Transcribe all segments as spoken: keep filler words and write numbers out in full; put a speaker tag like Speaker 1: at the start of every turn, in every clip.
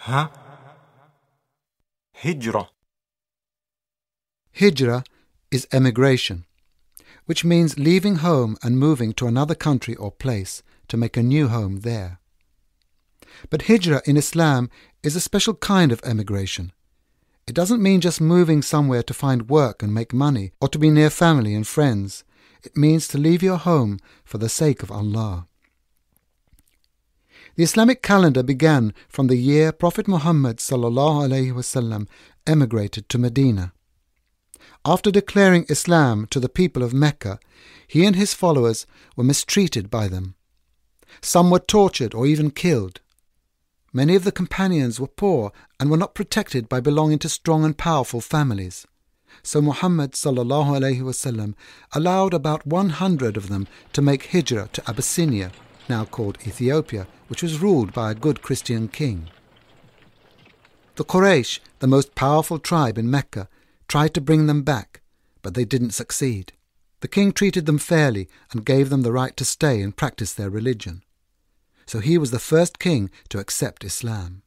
Speaker 1: ها هجرة.
Speaker 2: Hijrah is emigration, which means leaving home and moving to another country or place to make a new home there. But hijrah in Islam is a special kind of emigration. It doesn't mean just moving somewhere to find work and make money or to be near family and friends. It means to leave your home for the sake of Allah. The Islamic calendar began from the year Prophet Muhammad sallallahu alaihi wasallam emigrated to Medina. After declaring Islam to the people of Mecca, he and his followers were mistreated by them. Some were tortured or even killed. Many of the companions were poor and were not protected by belonging to strong and powerful families. So Muhammad sallallahu alaihi wasallam allowed about one hundred of them to make hijrah to Abyssinia, now called Ethiopia, which was ruled by a good Christian king. The Quraysh, the most powerful tribe in Mecca, tried to bring them back, but they didn't succeed. The king treated them fairly and gave them the right to stay and practice their religion. So he was the first king to accept Islam.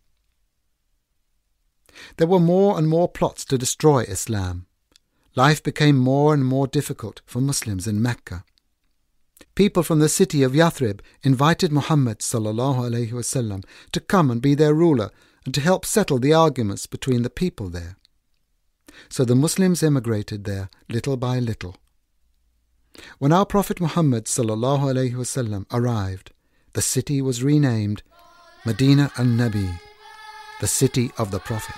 Speaker 2: There were more and more plots to destroy Islam. Life became more and more difficult for Muslims in Mecca. People from the city of Yathrib invited Muhammad sallallahu alaihi wasallam to come and be their ruler and to help settle the arguments between the people there. So the Muslims emigrated there little by little. When our Prophet Muhammad sallallahu alaihi wasallam arrived, the city was renamed Medina al-Nabi, the city of the Prophet.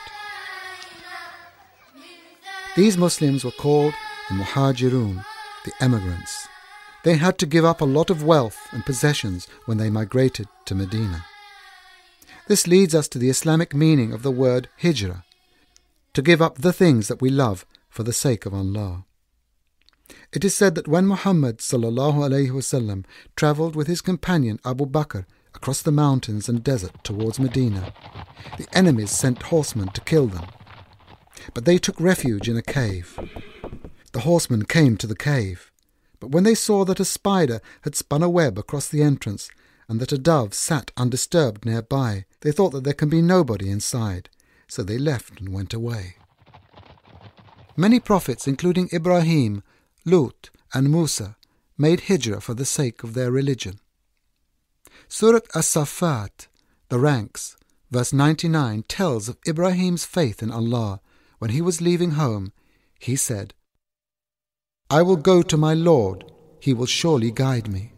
Speaker 2: These Muslims were called the Muhajirun, the emigrants. They had to give up a lot of wealth and possessions when they migrated to Medina. This leads us to the Islamic meaning of the word hijrah, to give up the things that we love for the sake of Allah. It is said that when Muhammad sallallahu alaihi wasallam travelled with his companion Abu Bakr across the mountains and desert towards Medina, the enemies sent horsemen to kill them. But they took refuge in a cave. The horsemen came to the cave, but when they saw that a spider had spun a web across the entrance and that a dove sat undisturbed nearby, they thought that there can be nobody inside, so they left and went away. Many prophets, including Ibrahim, Lut and Musa, made hijrah for the sake of their religion. Surat As-Saffat, the ranks, verse ninety-nine, tells of Ibrahim's faith in Allah. When he was leaving home, he said, "I will go to my Lord, he will surely guide me."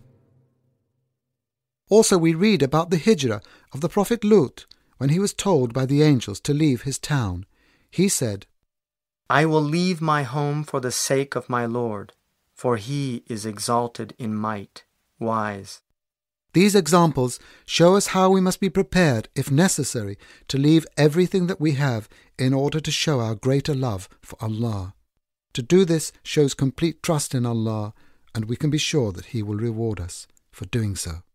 Speaker 2: Also we read about the hijrah of the Prophet Lut when he was told by the angels to leave his town. He said,
Speaker 3: "I will leave my home for the sake of my Lord, for he is exalted in might, wise."
Speaker 2: These examples show us how we must be prepared, if necessary, to leave everything that we have in order to show our greater love for Allah. To do this shows complete trust in Allah, and we can be sure that He will reward us for doing so.